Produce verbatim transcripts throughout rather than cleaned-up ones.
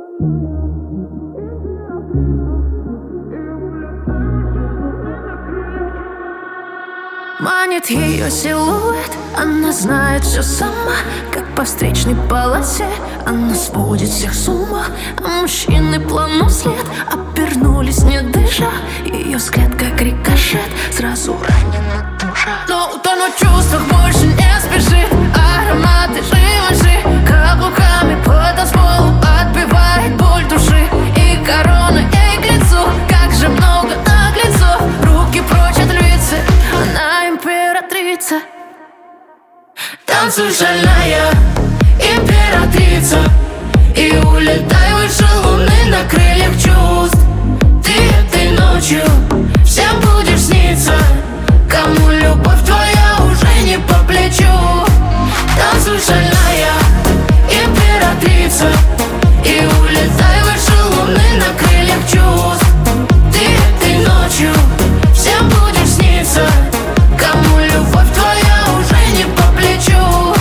Манит ее силуэт, она знает все сама. Как по встречной полосе она сводит всех с ума. А мужчины плавно вслед обернулись, не дыша. Ее взгляд как рикошет, сразу ранена душа. Но утонуть в чувствах больше не спешит. Ароматы живоши каблуками по танцполу отбивает боль души. И корона ей к лицу, как же много наглецов. Руки прочь от львицы, она императрица. Танцуй, шальная императрица, и улетай выше луны на крыльях чувств. Ты этой ночью всем будешь сниться, кому любовь твоя уже не по плечу. Танцуй, шальная императрица, и улетай выше луны на крыльях чувств. Ты этой ночью всем будешь сниться, кому любовь твоя уже не по плечу.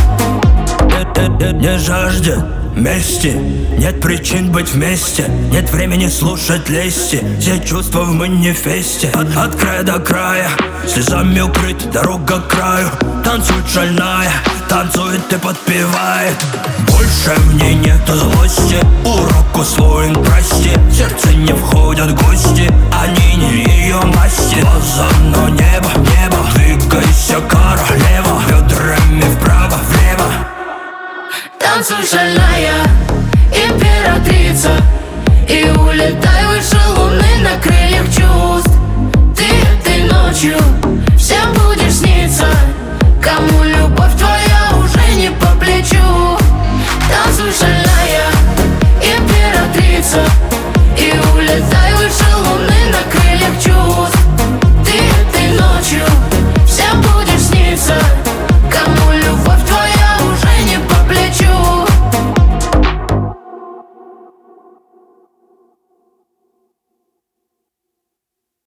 Не жаждет мести, нет причин быть вместе. Нет времени слушать лести, все чувства в манифесте. От, от края до края, слезами укрыт, дорога к краю. Танцует шальная, танцует и подпевает. Больше в ней нету злости, урок усвоен, прости. В сердце не входят гости, они не ее масти. Глаза на небо, небо, двигайся, королева. Бедрами вправо, влево. Танцуй, шальная